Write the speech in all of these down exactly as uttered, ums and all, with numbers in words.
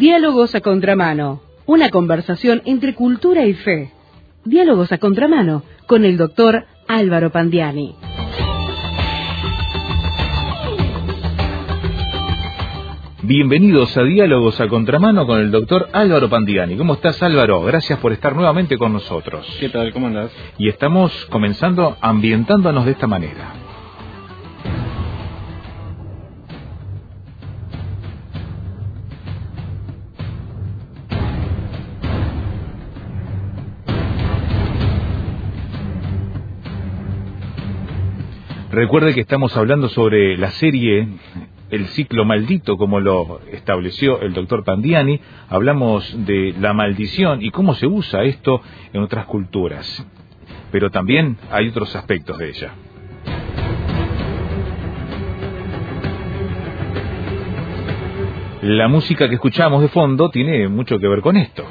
Diálogos a contramano, una conversación entre cultura y fe. Diálogos a contramano con el doctor Álvaro Pandiani. Bienvenidos a Diálogos a Contramano con el doctor Álvaro Pandiani. ¿Cómo estás, Álvaro? Gracias por estar nuevamente con nosotros. ¿Qué tal? ¿Cómo andás? Y estamos comenzando ambientándonos de esta manera. Recuerde que estamos hablando sobre la serie El ciclo maldito, como lo estableció el doctor Pandiani. Hablamos de la maldición y cómo se usa esto en otras culturas. Pero también hay otros aspectos de ella. La música que escuchamos de fondo tiene mucho que ver con esto.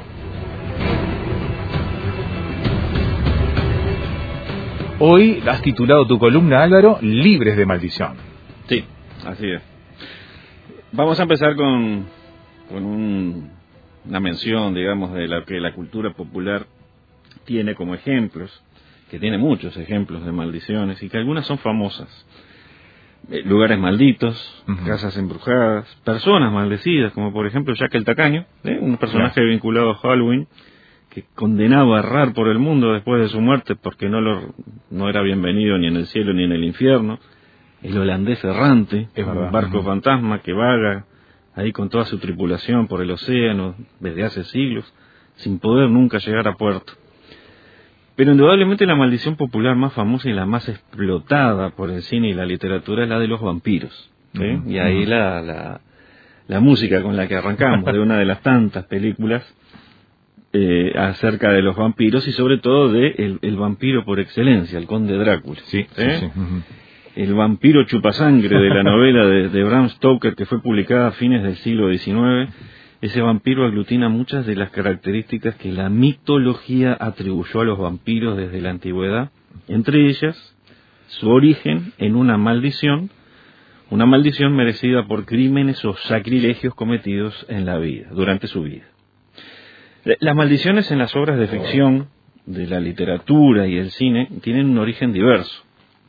Hoy has titulado tu columna, Álvaro, Libres de Maldición. Sí, así es. Vamos a empezar con, con un, una mención, digamos, de lo que la cultura popular tiene como ejemplos, que tiene muchos ejemplos de maldiciones y que algunas son famosas. Eh, lugares malditos, uh-huh. Casas embrujadas, personas maldecidas, como por ejemplo Jack el Tacaño, ¿eh? un personaje claro. vinculado a Halloween, que condenado a errar por el mundo después de su muerte porque no lo no era bienvenido ni en el cielo ni en el infierno. El holandés errante, es un barco uh-huh. fantasma que vaga ahí con toda su tripulación por el océano desde hace siglos, sin poder nunca llegar a puerto. Pero indudablemente la maldición popular más famosa y la más explotada por el cine y la literatura es la de los vampiros. ¿sí? Uh-huh. Y ahí uh-huh. la, la, la música con la que arrancamos de una de las tantas películas Eh, acerca de los vampiros y sobre todo de el, el vampiro por excelencia, el conde Drácula. Sí, ¿eh? sí, sí. Uh-huh. El vampiro chupasangre de la novela de, de Bram Stoker, que fue publicada a fines del siglo diecinueve. Ese vampiro aglutina muchas de las características que la mitología atribuyó a los vampiros desde la antigüedad, entre ellas su origen en una maldición, una maldición merecida por crímenes o sacrilegios cometidos en la vida, durante su vida. Las maldiciones en las obras de ficción, de la literatura y el cine, tienen un origen diverso.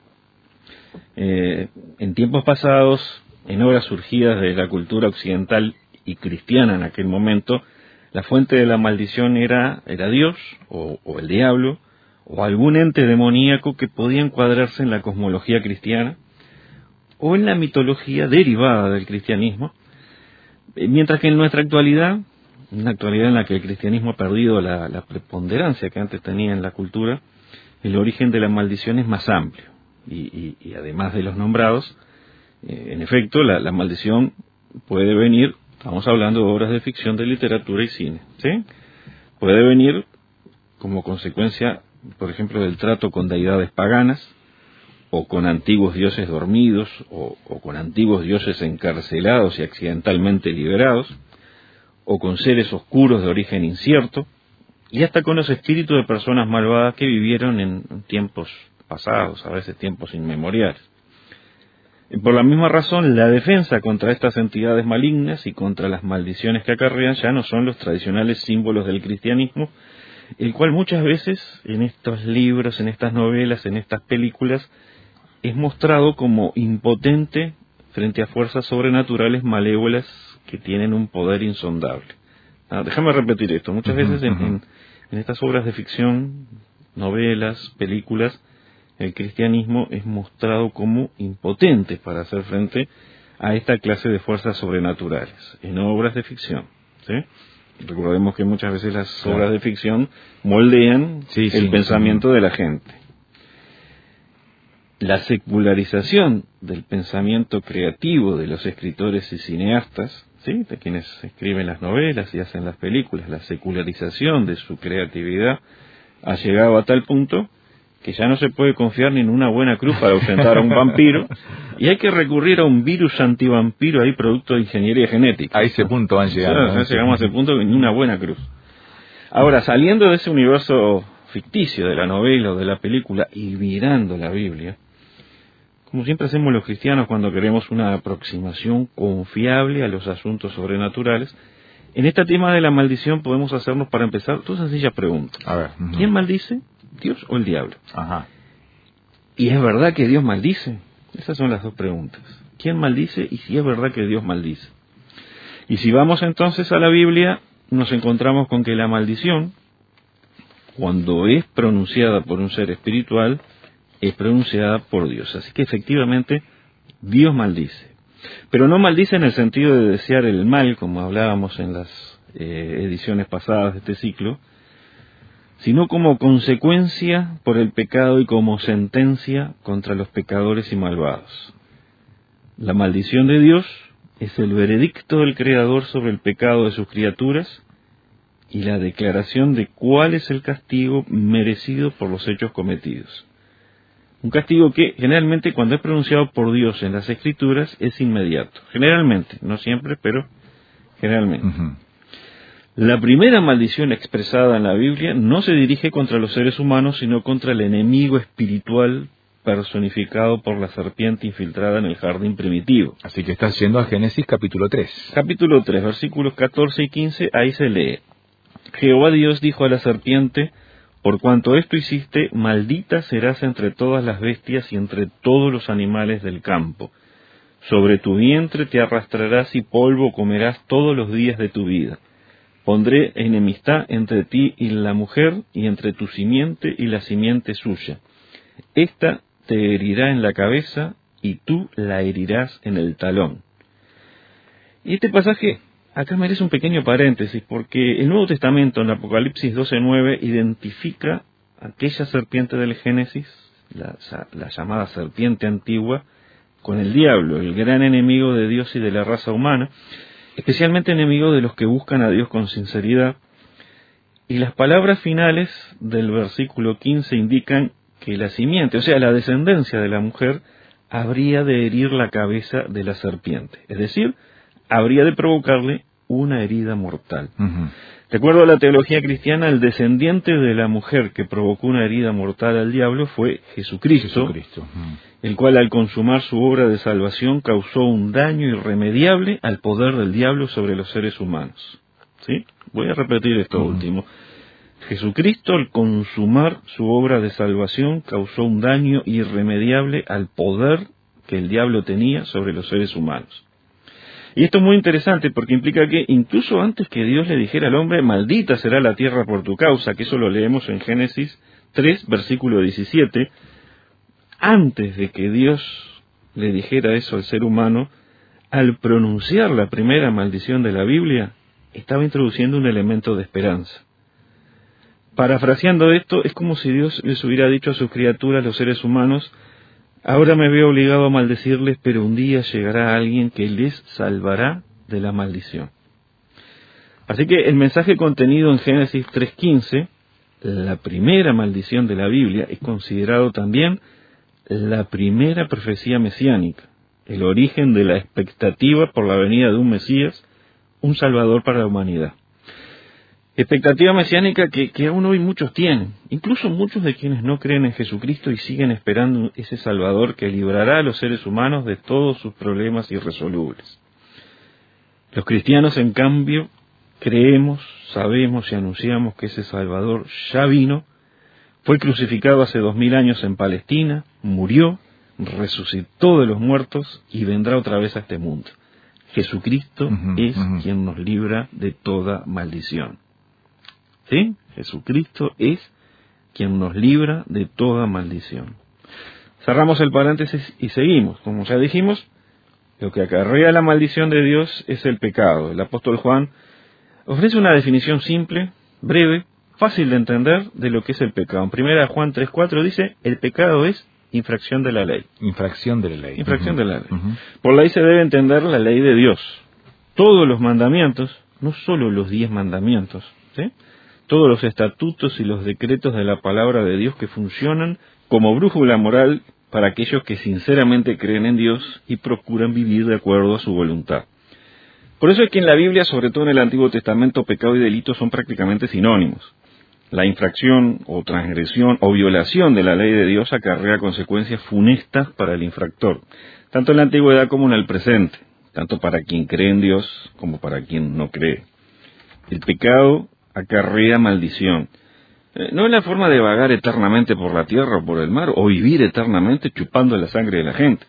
Eh, en tiempos pasados, en obras surgidas de la cultura occidental y cristiana en aquel momento, la fuente de la maldición era, era Dios, o, o el diablo, o algún ente demoníaco que podía encuadrarse en la cosmología cristiana, o en la mitología derivada del cristianismo, mientras que en nuestra actualidad, una actualidad en la que el cristianismo ha perdido la, la preponderancia que antes tenía en la cultura, el origen de la maldición es más amplio. Y, y, y además de los nombrados, eh, en efecto, la, la maldición puede venir, estamos hablando de obras de ficción, de literatura y cine, ¿sí? Puede venir como consecuencia, por ejemplo, del trato con deidades paganas, o con antiguos dioses dormidos, o, o con antiguos dioses encarcelados y accidentalmente liberados, o con seres oscuros de origen incierto, y hasta con los espíritus de personas malvadas que vivieron en tiempos pasados, a veces tiempos inmemoriales. Y por la misma razón, la defensa contra estas entidades malignas y contra las maldiciones que acarrean ya no son los tradicionales símbolos del cristianismo, el cual muchas veces en estos libros, en estas novelas, en estas películas, es mostrado como impotente frente a fuerzas sobrenaturales malévolas que tienen un poder insondable. Ah, déjame repetir esto. Muchas veces en, en, en estas obras de ficción, novelas, películas, el cristianismo es mostrado como impotente para hacer frente a esta clase de fuerzas sobrenaturales, en obras de ficción. ¿sí? Recordemos que muchas veces las claro. obras de ficción moldean sí, el sí, pensamiento sí. de la gente. La secularización del pensamiento creativo de los escritores y cineastas, ¿sí? de quienes escriben las novelas y hacen las películas, la secularización de su creatividad ha llegado a tal punto que ya no se puede confiar ni en una buena cruz para ausentar a un vampiro, y hay que recurrir a un virus antivampiro ahí producto de ingeniería genética. A ese punto han llegado. Ya, ya llegamos a ese punto que ni una buena cruz. Ahora, saliendo de ese universo ficticio de la novela o de la película y mirando la Biblia, como siempre hacemos los cristianos cuando queremos una aproximación confiable a los asuntos sobrenaturales, En este tema de la maldición podemos hacernos, para empezar, dos sencillas preguntas. A ver. Uh-huh. ¿Quién maldice? ¿Dios o el diablo? Ajá. ¿Y es verdad que Dios maldice? Esas son las dos preguntas. ¿Quién maldice y si es verdad que Dios maldice? Y si vamos entonces a la Biblia, nos encontramos con que la maldición, cuando es pronunciada por un ser espiritual, es pronunciada por Dios. Así que efectivamente Dios maldice. Pero no maldice en el sentido de desear el mal, como hablábamos en las eh, ediciones pasadas de este ciclo, sino como consecuencia por el pecado y como sentencia contra los pecadores y malvados. La maldición de Dios es el veredicto del Creador sobre el pecado de sus criaturas y la declaración de cuál es el castigo merecido por los hechos cometidos. Un castigo que generalmente cuando es pronunciado por Dios en las Escrituras es inmediato. Generalmente, no siempre, pero generalmente. Uh-huh. La primera maldición expresada en la Biblia no se dirige contra los seres humanos, sino contra el enemigo espiritual personificado por la serpiente infiltrada en el jardín primitivo. Así que estás yendo a Génesis capítulo tres. Capítulo tres, versículos catorce y quince, ahí se lee: Jehová Dios dijo a la serpiente: por cuanto esto hiciste, maldita serás entre todas las bestias y entre todos los animales del campo. Sobre tu vientre te arrastrarás y polvo comerás todos los días de tu vida. Pondré enemistad entre ti y la mujer, y entre tu simiente y la simiente suya. Esta te herirá en la cabeza, y tú la herirás en el talón. Y este pasaje acá merece un pequeño paréntesis, porque el Nuevo Testamento, en Apocalipsis doce nueve, identifica aquella serpiente del Génesis, la, la llamada serpiente antigua, con el diablo, el gran enemigo de Dios y de la raza humana, especialmente enemigo de los que buscan a Dios con sinceridad. Y las palabras finales del versículo quince indican que la simiente, o sea, la descendencia de la mujer, habría de herir la cabeza de la serpiente, es decir, habría de provocarle una herida mortal. Uh-huh. De acuerdo a la teología cristiana, el descendiente de la mujer que provocó una herida mortal al diablo fue Jesucristo, Jesucristo. Uh-huh. el cual al consumar su obra de salvación causó un daño irremediable al poder del diablo sobre los seres humanos. ¿Sí? Voy a repetir esto uh-huh. último. Jesucristo, al consumar su obra de salvación, causó un daño irremediable al poder que el diablo tenía sobre los seres humanos. Y esto es muy interesante porque implica que incluso antes que Dios le dijera al hombre, maldita será la tierra por tu causa, que eso lo leemos en Génesis tres, versículo diecisiete, antes de que Dios le dijera eso al ser humano, al pronunciar la primera maldición de la Biblia, estaba introduciendo un elemento de esperanza. Parafraseando esto, es como si Dios les hubiera dicho a sus criaturas, los seres humanos: ahora me veo obligado a maldecirles, pero un día llegará alguien que les salvará de la maldición. Así que el mensaje contenido en Génesis tres quince, la primera maldición de la Biblia, es considerado también la primera profecía mesiánica, el origen de la expectativa por la venida de un Mesías, un Salvador para la humanidad. Expectativa mesiánica que, que aún hoy muchos tienen, incluso muchos de quienes no creen en Jesucristo y siguen esperando ese Salvador que librará a los seres humanos de todos sus problemas irresolubles. Los cristianos, en cambio, creemos, sabemos y anunciamos que ese Salvador ya vino, fue crucificado hace dos mil años en Palestina, murió, resucitó de los muertos y vendrá otra vez a este mundo. Jesucristo uh-huh, es uh-huh. quien nos libra de toda maldición. ¿Sí? Jesucristo es quien nos libra de toda maldición. Cerramos el paréntesis y seguimos. Como ya dijimos, lo que acarrea la maldición de Dios es el pecado. El apóstol Juan ofrece una definición simple, breve, fácil de entender de lo que es el pecado. En primera Juan tres cuatro dice: el pecado es infracción de la ley. Infracción de la ley. Infracción uh-huh. de la ley. Uh-huh. Por ley se debe entender la ley de Dios. Todos los mandamientos, no solo los diez mandamientos, ¿sí? Todos los estatutos y los decretos de la palabra de Dios que funcionan como brújula moral para aquellos que sinceramente creen en Dios y procuran vivir de acuerdo a su voluntad. Por eso es que en la Biblia, sobre todo en el Antiguo Testamento, pecado y delito son prácticamente sinónimos. La infracción o transgresión o violación de la ley de Dios acarrea consecuencias funestas para el infractor, tanto en la antigüedad como en el presente, tanto para quien cree en Dios como para quien no cree. el pecado acarrea maldición. Eh, no es la forma de vagar eternamente por la tierra o por el mar, o vivir eternamente chupando la sangre de la gente.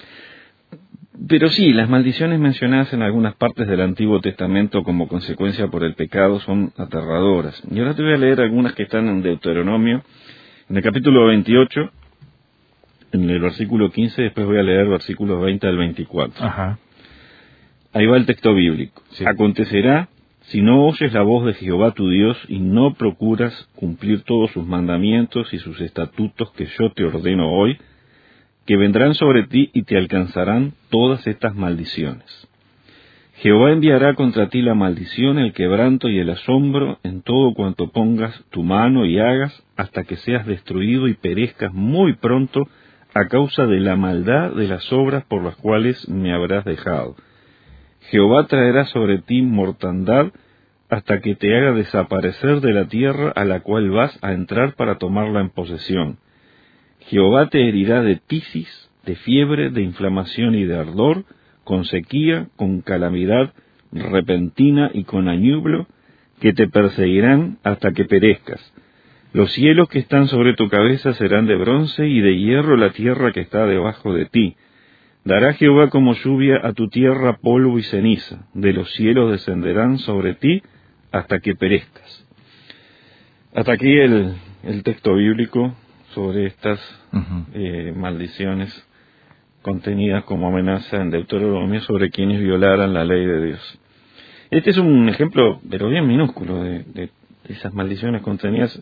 Pero sí, las maldiciones mencionadas en algunas partes del Antiguo Testamento como consecuencia por el pecado son aterradoras. Y ahora te voy a leer algunas que están en Deuteronomio, en el capítulo veintiocho, en el versículo quince, después voy a leer versículos veinte al veinticuatro. Ajá. Ahí va el texto bíblico. Sí. Acontecerá, si no oyes la voz de Jehová tu Dios y no procuras cumplir todos sus mandamientos y sus estatutos que yo te ordeno hoy, que vendrán sobre ti y te alcanzarán todas estas maldiciones. Jehová enviará contra ti la maldición, el quebranto y el asombro en todo cuanto pongas tu mano y hagas, hasta que seas destruido y perezcas muy pronto a causa de la maldad de las obras por las cuales me habrás dejado. Jehová traerá sobre ti mortandad hasta que te haga desaparecer de la tierra a la cual vas a entrar para tomarla en posesión. Jehová te herirá de tisis, de fiebre, de inflamación y de ardor, con sequía, con calamidad repentina y con añublo, que te perseguirán hasta que perezcas. Los cielos que están sobre tu cabeza serán de bronce y de hierro la tierra que está debajo de ti. Dará Jehová como lluvia a tu tierra polvo y ceniza, de los cielos descenderán sobre ti hasta que perezcas. Hasta aquí el, el texto bíblico sobre estas uh-huh. eh, maldiciones contenidas como amenaza en Deuteronomio sobre quienes violaran la ley de Dios. Este es un ejemplo, pero bien minúsculo, de, de esas maldiciones contenidas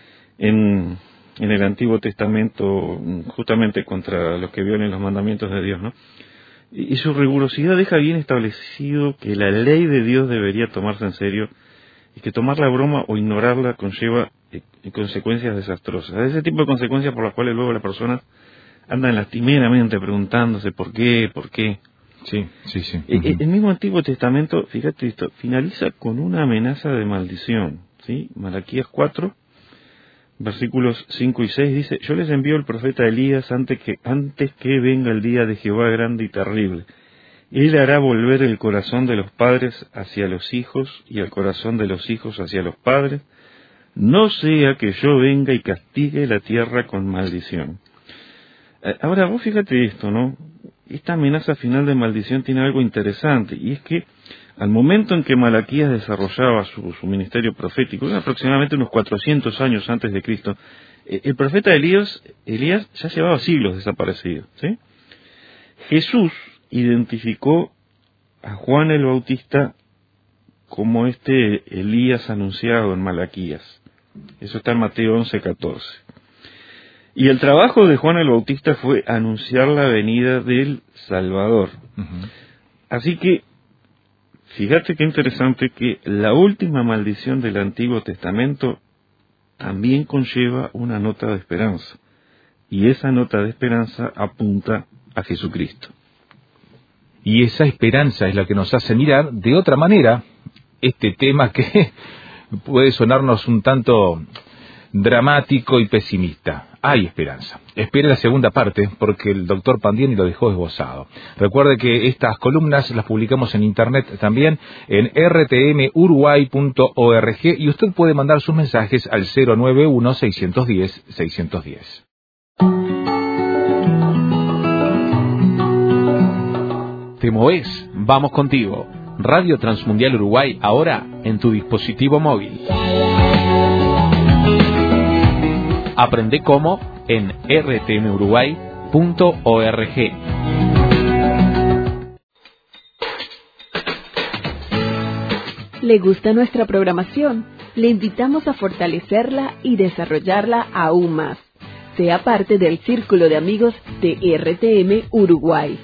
en, en el Antiguo Testamento, justamente contra los que violen los mandamientos de Dios, ¿no? Y, y su rigurosidad deja bien establecido que la ley de Dios debería tomarse en serio y que tomar la broma o ignorarla conlleva eh, consecuencias desastrosas. Ese tipo de consecuencias por las cuales luego las personas andan lastimeramente preguntándose por qué, por qué. Sí, sí, sí. Uh-huh. El, el mismo Antiguo Testamento, fíjate esto, finaliza con una amenaza de maldición, ¿sí? Malaquías cuatro, versículos cinco y seis dice: yo les envío el profeta Elías antes que, antes que venga el día de Jehová grande y terrible. Él hará volver el corazón de los padres hacia los hijos y el corazón de los hijos hacia los padres, no sea que yo venga y castigue la tierra con maldición. Ahora vos fíjate esto, ¿no? Esta amenaza final de maldición tiene algo interesante, y es que al momento en que Malaquías desarrollaba su, su ministerio profético, aproximadamente unos cuatrocientos años antes de Cristo, el profeta Elías, Elías ya llevaba siglos desaparecido, ¿sí? Jesús identificó a Juan el Bautista como este Elías anunciado en Malaquías. Eso está en Mateo once, catorce. Y el trabajo de Juan el Bautista fue anunciar la venida del Salvador. Uh-huh. Así que, fíjate qué interesante que la última maldición del Antiguo Testamento también conlleva una nota de esperanza. Y esa nota de esperanza apunta a Jesucristo. Y esa esperanza es la que nos hace mirar de otra manera este tema que puede sonarnos un tanto dramático y pesimista. Hay esperanza. Espere la segunda parte porque el doctor Pandiani lo dejó esbozado. Recuerde que estas columnas las publicamos en internet también en r t m uruguay punto org y usted puede mandar sus mensajes al cero nueve uno, seis uno cero, seis uno cero. ¿Te movés? Vamos contigo. Radio Transmundial Uruguay, ahora en tu dispositivo móvil. Aprende cómo en r t m uruguay punto org. ¿Le gusta nuestra programación? Le invitamos a fortalecerla y desarrollarla aún más. Sea parte del círculo de amigos de R T M Uruguay.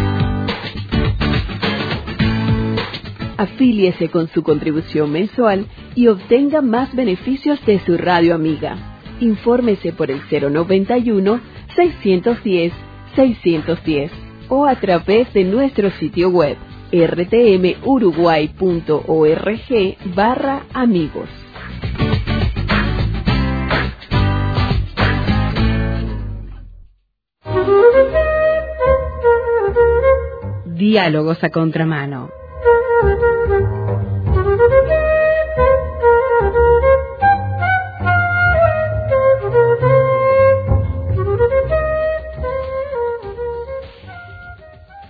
Afíliese con su contribución mensual y obtenga más beneficios de su radio amiga. Infórmese por el cero noventa y uno, seiscientos diez, seiscientos diez o a través de nuestro sitio web r t m uruguay punto org barra amigos. Diálogos a contramano.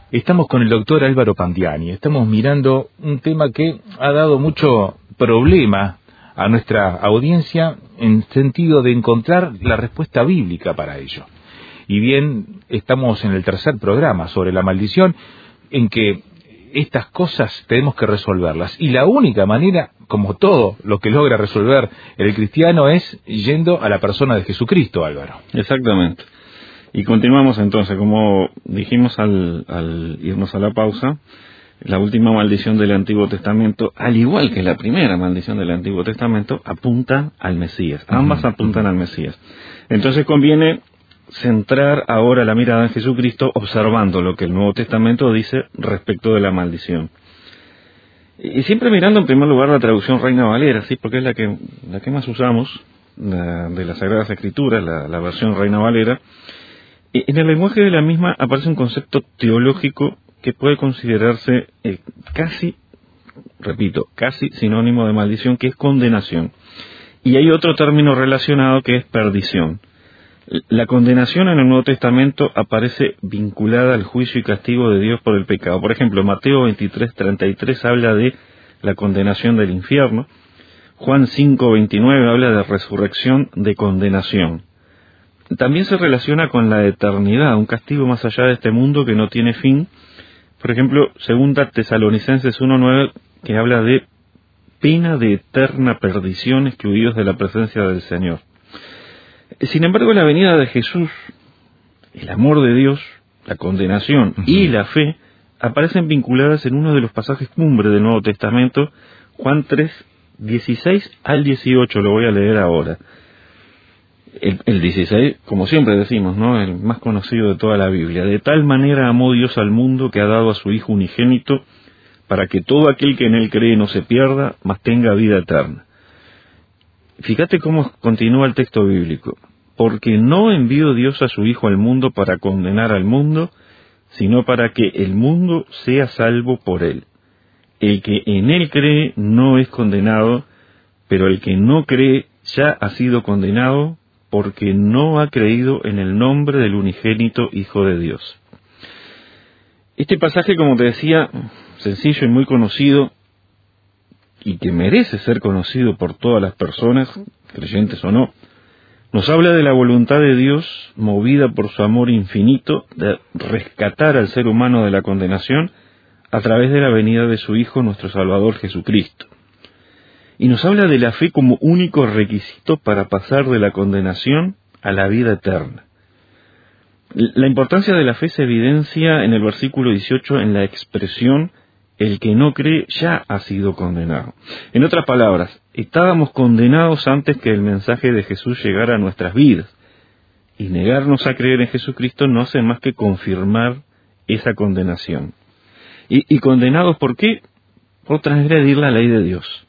Estamos con el doctor Álvaro Pandiani. Estamos mirando un tema que ha dado mucho problema a nuestra audiencia en sentido de encontrar la respuesta bíblica para ello. Y bien, estamos en el tercer programa sobre la maldición, en que estas cosas tenemos que resolverlas. Y la única manera, como todo lo que logra resolver el cristiano, es yendo a la persona de Jesucristo, Álvaro. Exactamente. Y continuamos entonces, como dijimos al, al irnos a la pausa, la última maldición del Antiguo Testamento, al igual que la primera maldición del Antiguo Testamento, apunta al Mesías. Ambas uh-huh. apuntan al Mesías. Entonces conviene centrar ahora la mirada en Jesucristo, observando lo que el Nuevo Testamento dice respecto de la maldición. Y siempre mirando en primer lugar la traducción Reina Valera, sí, porque es la que la que más usamos, la, de las Sagradas Escrituras, la, la versión Reina Valera. Y en el lenguaje de la misma aparece un concepto teológico que puede considerarse eh, casi, repito, casi sinónimo de maldición, que es condenación. Y hay otro término relacionado que es perdición. La condenación en el Nuevo Testamento aparece vinculada al juicio y castigo de Dios por el pecado. Por ejemplo, Mateo veintitrés treinta y tres habla de la condenación del infierno. Juan cinco veintinueve habla de resurrección de condenación. También se relaciona con la eternidad, un castigo más allá de este mundo que no tiene fin. Por ejemplo, segunda Tesalonicenses uno nueve, que habla de pena de eterna perdición excluidos de la presencia del Señor. Sin embargo, la venida de Jesús, el amor de Dios, la condenación uh-huh. y la fe aparecen vinculadas en uno de los pasajes cumbre del Nuevo Testamento, Juan tres, dieciséis al dieciocho, lo voy a leer ahora. El, el dieciséis, como siempre decimos, ¿no?, el más conocido de toda la Biblia. De tal manera amó Dios al mundo que ha dado a su Hijo unigénito, para que todo aquel que en él cree no se pierda, mas tenga vida eterna. Fíjate cómo continúa el texto bíblico. Porque no envió Dios a su Hijo al mundo para condenar al mundo, sino para que el mundo sea salvo por él. El que en él cree no es condenado, pero el que no cree ya ha sido condenado, porque no ha creído en el nombre del unigénito Hijo de Dios. Este pasaje, como te decía, sencillo y muy conocido, y que merece ser conocido por todas las personas, creyentes o no, nos habla de la voluntad de Dios, movida por su amor infinito, de rescatar al ser humano de la condenación a través de la venida de su Hijo, nuestro Salvador Jesucristo. Y nos habla de la fe como único requisito para pasar de la condenación a la vida eterna. La importancia de la fe se evidencia en el versículo dieciocho en la expresión el que no cree ya ha sido condenado. En otras palabras, estábamos condenados antes que el mensaje de Jesús llegara a nuestras vidas. Y negarnos a creer en Jesucristo no hace más que confirmar esa condenación. ¿Y, y condenados por qué? Por transgredir la ley de Dios.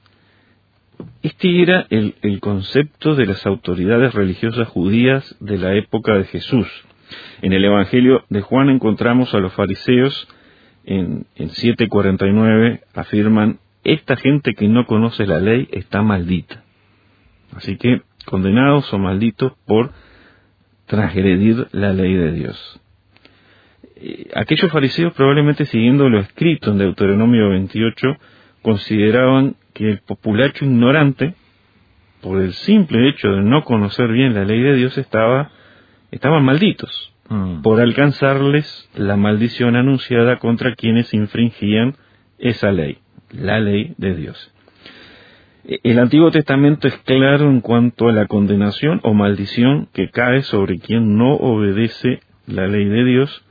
Este era el, el concepto de las autoridades religiosas judías de la época de Jesús. En el Evangelio de Juan encontramos a los fariseos en, en siete cuarenta y nueve, afirman, esta gente que no conoce la ley está maldita. Así que condenados o malditos por transgredir la ley de Dios. Aquellos fariseos, probablemente siguiendo lo escrito en Deuteronomio veintiocho, consideraban que el populacho ignorante, por el simple hecho de no conocer bien la ley de Dios, estaba, estaban malditos, mm. por alcanzarles la maldición anunciada contra quienes infringían esa ley, la ley de Dios. El Antiguo Testamento es claro en cuanto a la condenación o maldición que cae sobre quien no obedece la ley de Dios,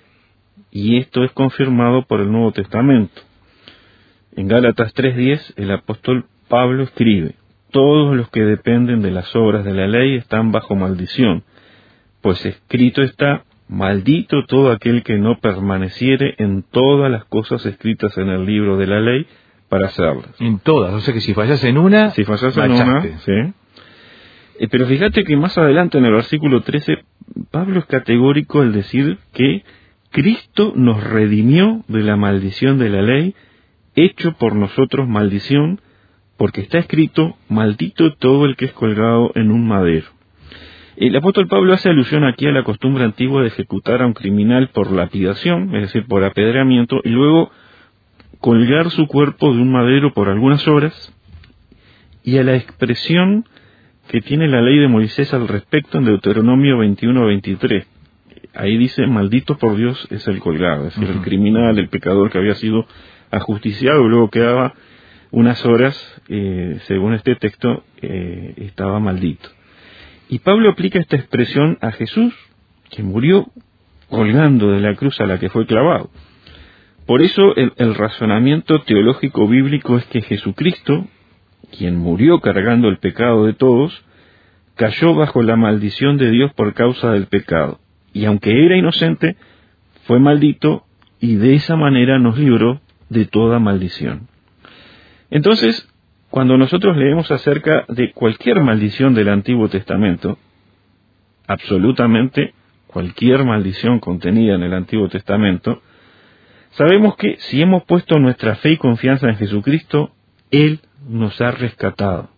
y esto es confirmado por el Nuevo Testamento. En Gálatas tres diez, el apóstol Pablo escribe, todos los que dependen de las obras de la ley están bajo maldición, pues escrito está, maldito todo aquel que no permaneciere en todas las cosas escritas en el libro de la ley para hacerlas. En todas, o sea que si fallas en una, si fallas en una, sí. Eh, pero fíjate que más adelante en el versículo trece, Pablo es categórico al decir que Cristo nos redimió de la maldición de la ley, hecho por nosotros maldición, porque está escrito, maldito todo el que es colgado en un madero. El apóstol Pablo hace alusión aquí a la costumbre antigua de ejecutar a un criminal por lapidación, es decir, por apedreamiento, y luego colgar su cuerpo de un madero por algunas horas, y a la expresión que tiene la ley de Moisés al respecto en Deuteronomio veintiuno veintitrés. Ahí dice, maldito por Dios es el colgado, es decir, uh-huh. el criminal, el pecador que había sido ajusticiado, luego quedaba unas horas, eh, según este texto, eh, estaba maldito. Y Pablo aplica esta expresión a Jesús, que murió colgando de la cruz a la que fue clavado. Por eso el, el razonamiento teológico bíblico es que Jesucristo, quien murió cargando el pecado de todos, cayó bajo la maldición de Dios por causa del pecado. Y aunque era inocente, fue maldito y de esa manera nos libró de toda maldición. Entonces, cuando nosotros leemos acerca de cualquier maldición del Antiguo Testamento, absolutamente cualquier maldición contenida en el Antiguo Testamento, sabemos que si hemos puesto nuestra fe y confianza en Jesucristo, Él nos ha rescatado.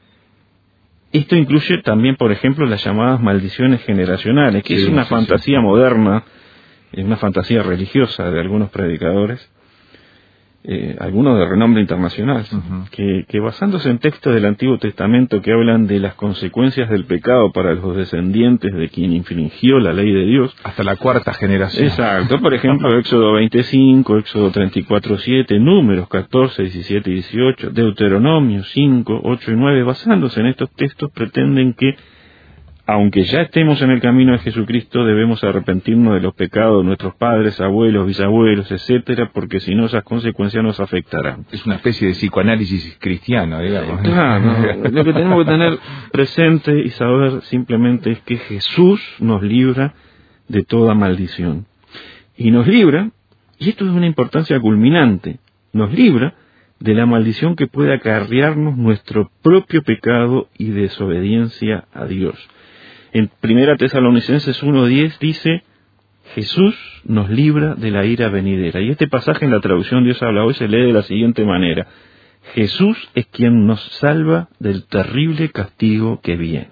Esto incluye también, por ejemplo, las llamadas maldiciones generacionales, que sí, es una sí, fantasía sí. moderna, es una fantasía religiosa de algunos predicadores, eh, algunos de renombre internacional, uh-huh. que, que basándose en textos del Antiguo Testamento que hablan de las consecuencias del pecado para los descendientes de quien infringió la ley de Dios. Hasta la cuarta generación. Exacto, por ejemplo, Éxodo veinticinco, Éxodo treinta y cuatro siete, Números catorce, diecisiete y dieciocho, Deuteronomio cinco, ocho y nueve, basándose en estos textos pretenden que, aunque ya estemos en el camino de Jesucristo, debemos arrepentirnos de los pecados de nuestros padres, abuelos, bisabuelos, etcétera, porque si no esas consecuencias nos afectarán. Es una especie de psicoanálisis cristiano, digamos. Claro, lo que tenemos que tener presente y saber simplemente es que Jesús nos libra de toda maldición. Y nos libra, y esto es una importancia culminante, nos libra de la maldición que puede acarrearnos nuestro propio pecado y desobediencia a Dios. En Primera Tesalonicenses uno diez dice, Jesús nos libra de la ira venidera. Y este pasaje en la traducción Dios habla hoy se lee de la siguiente manera, Jesús es quien nos salva del terrible castigo que viene.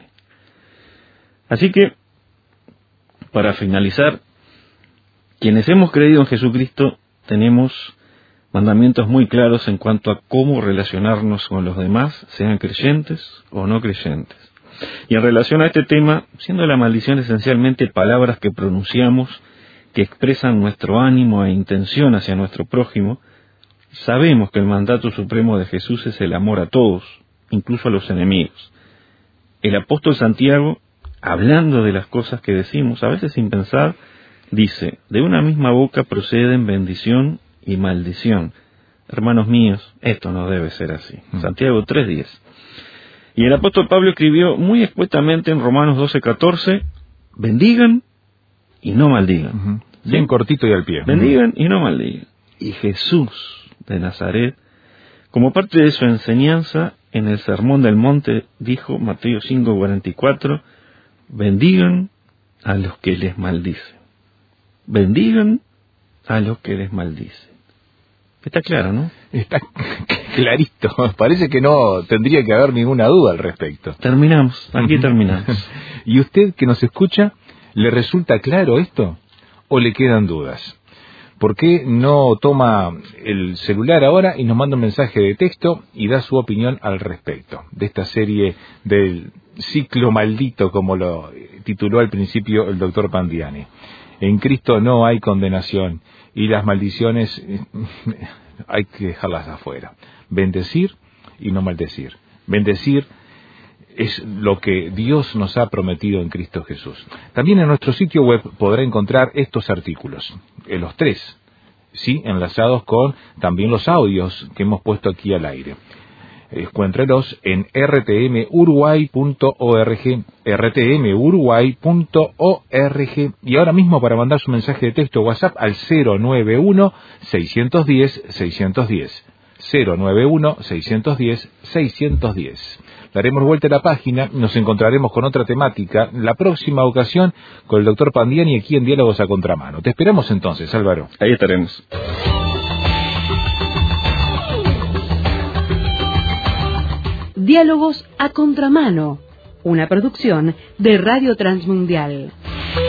Así que, para finalizar, quienes hemos creído en Jesucristo tenemos mandamientos muy claros en cuanto a cómo relacionarnos con los demás, sean creyentes o no creyentes. Y en relación a este tema, siendo la maldición esencialmente palabras que pronunciamos, que expresan nuestro ánimo e intención hacia nuestro prójimo, sabemos que el mandato supremo de Jesús es el amor a todos, incluso a los enemigos. El apóstol Santiago, hablando de las cosas que decimos, a veces sin pensar, dice, de una misma boca proceden bendición y maldición. Hermanos míos, esto no debe ser así. Mm. Santiago tres diez. Y el apóstol Pablo escribió muy escuetamente en Romanos doce catorce, bendigan y no maldigan. Uh-huh. Bien ¿sí? cortito y al pie. Bendigan uh-huh. y no maldigan. Y Jesús de Nazaret, como parte de su enseñanza en el Sermón del Monte, dijo, Mateo cinco cuarenta y cuatro, bendigan a los que les maldicen. Bendigan a los que les maldicen. Está claro, ¿no? Está clarito. Parece que no tendría que haber ninguna duda al respecto. Terminamos. Aquí terminamos. ¿Y usted que nos escucha, le resulta claro esto? ¿O le quedan dudas? ¿Por qué no toma el celular ahora y nos manda un mensaje de texto y da su opinión al respecto de esta serie del ciclo maldito, como lo tituló al principio el doctor Pandiani? En Cristo no hay condenación y las maldiciones hay que dejarlas afuera. Bendecir y no maldecir. Bendecir es lo que Dios nos ha prometido en Cristo Jesús. También en nuestro sitio web podrá encontrar estos artículos, en los tres, sí, enlazados con también los audios que hemos puesto aquí al aire. Encuéntrelos en r t m uruguay punto org, r t m uruguay punto org, y ahora mismo para mandar su mensaje de texto o WhatsApp al cero nueve uno, seis uno cero, seis uno cero, cero nueve uno, seis uno cero, seis uno cero. Daremos vuelta a la página, nos encontraremos con otra temática la próxima ocasión con el doctor Pandiani aquí en Diálogos a Contramano. Te esperamos entonces, Álvaro. Ahí estaremos. Diálogos a Contramano, una producción de Radio Transmundial.